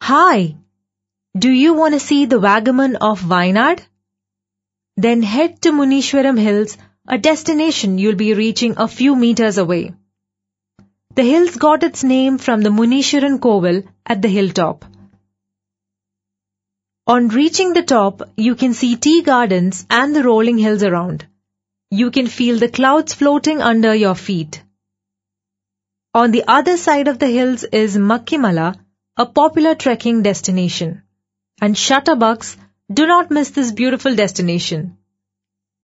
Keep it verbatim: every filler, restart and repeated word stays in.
Hi! Do you want to see the Vagamon of Wayanad? Then head to Muneeshwaram Hills, a destination you'll be reaching a few meters away. The hills got its name from the Muneeshwaran Kovil at the hilltop. On reaching the top, you can see tea gardens and the rolling hills around. You can feel the clouds floating under your feet. On the other side of the hills is Makkimala, a popular trekking destination. And Shutterbucks, do not miss this beautiful destination.